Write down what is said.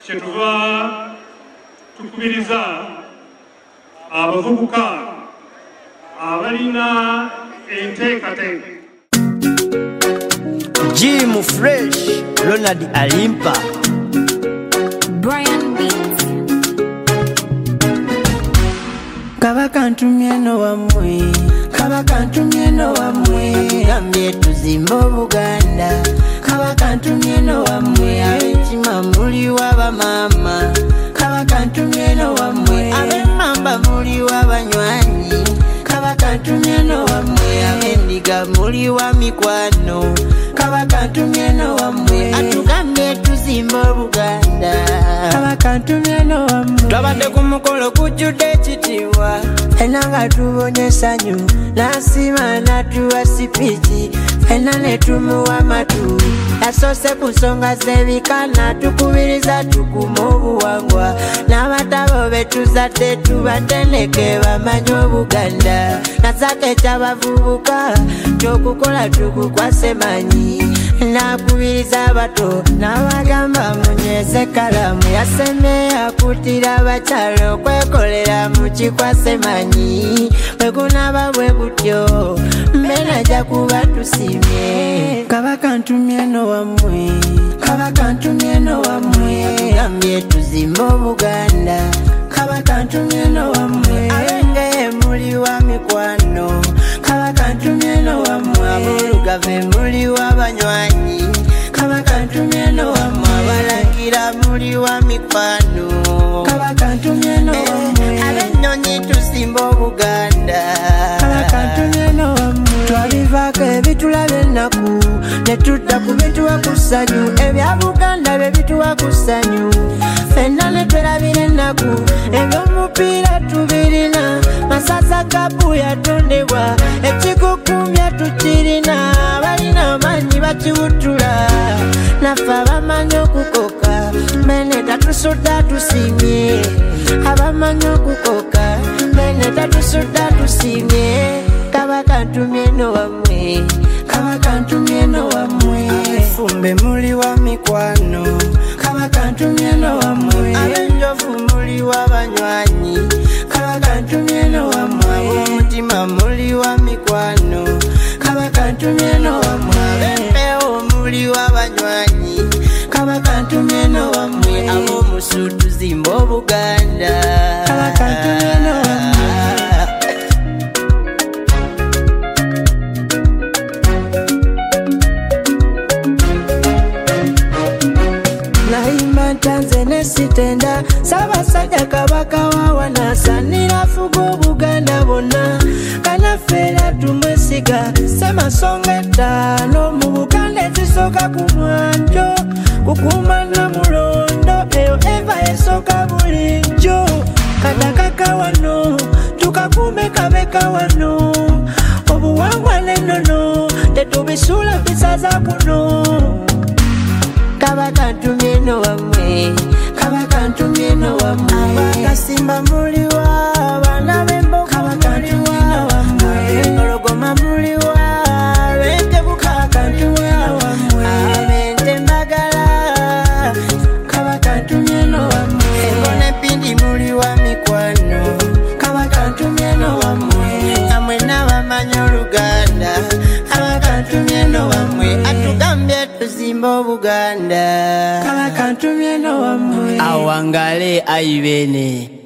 kyetuva tukubiriza abavubuka abalina enteekateeka. Jim Fresh, Ronald Alimpa, Brian Beats. Kabaka ntumye no wamwe, Kabaka ntumye no wamwe, gambye tuzimba Buganda. Kabaka ntumye no wamwe, ab'ekima muli w'abamama. Kabaka ntumye no wamwe, ab'emmamba muli w'abanywanyi. Kabaka ntumye no wamwe, ab'endiga muli wa mikwano. Kabaka ntumye no wamwe, atugambye tuzimba Buganda. Kabaka ntumye no wamwe, twabadde ku mukolo gujjudde ekitiibwa, enanga tubonye essanyu, n'asiima n'atuwa sipiki, fenna ne tumuwa amatu. Yasoose ku nsonga z'ebika n'atukubiriza tukume obuwangwa, n'abatabo be tuzadde tubatendeke bamanye Obuganda. Nasaka ekyabavubuka ky'okukola tukukwase manyi, n'akubiriza abato n'abagamba munyweze kalamu. Yasemye akutira abakyala okwekolera mu kikwase manyi, bwe gunaaba bwe gutyo mbena ajja kuba tusimye. Kabaka ntumye no wamwe, Kabaka ntumye no wamwe, atugambye tuzimbe Obuganda. Kabaka ntumye no wamwe, ab'engeye muli wa mikwano. Kabaka ntumye no wamwe, ab'olugave muli w'abanywanyi. Kabaka ntumye no wamwe, abalangira muli wa mikwano. Kabaka ntumye no wamwe, ab'ennyonyi tuzimbe Obuganda. Kabaka ntumye no wamwe, twabivaako ebitulaba ennaku ne tudda ku bituwa ku ssanyu, ebya Buganda bye bituwa ku ssanyu. Fenna ne twerabira ennaku, eby'omupiira tubirina, masaza gabu yatondebwa, ekikukumya tukirina, balina amaanyi bakiwutula, naffe abamanyi okukoka mbene tatusudda tusimye. Abamanyi okukoka mbene tatusudda tusimye. Kabaka ntumye no wamwe, Kabaka ntumye no wamwe, ab'effumbe muli wa mikwano. Kabaka ntumye no wamwe, ab'enjovu muli w'abanywanyi. Kabaka ntumye no wamwe, ab'omutima muli wa mikwano. Kabaka ntumye no wamwe, ab'empewo muli w'abanywanyi. Kabaka ntumye no wamwe, ab'omusu tuzimbe Obuganda. Kabaka ntumye no wamwe. Naimba ntanze nesitenda, Ssaabasajja Kabaka waawanasanira fuga Obuganda bonna. Kanafeera tumwesiga, Ssemasonga ettaano mu Buganda ezisooka ku mwanjo. Kukuuma Namulondo, eyo eva esooka bulijjo. Kadakaka wano, tukakuume kabeka wano. Obuwangwa n'ennono, tetubisuula bisaza kuno. Kabaka ntumye no wamwe, Kabaka ntumye no wamwe, abakasimba muli wa, abaana b'embogo muli wa, ab'empologoma muli wa, ab'entebu Kabaka ntumye no wamwe, ab'ente mbagala Kabaka ntumye no wamwe, Embona Empindi muli wa mikwano. Kabaka ntumye no wamwe, namwe n'abamanyi Oluganda. Kabaka ntumye no wamwe, atugambye tuzimbe Obuganda. Kabaka ntumye no wamwe, awangale ayibene.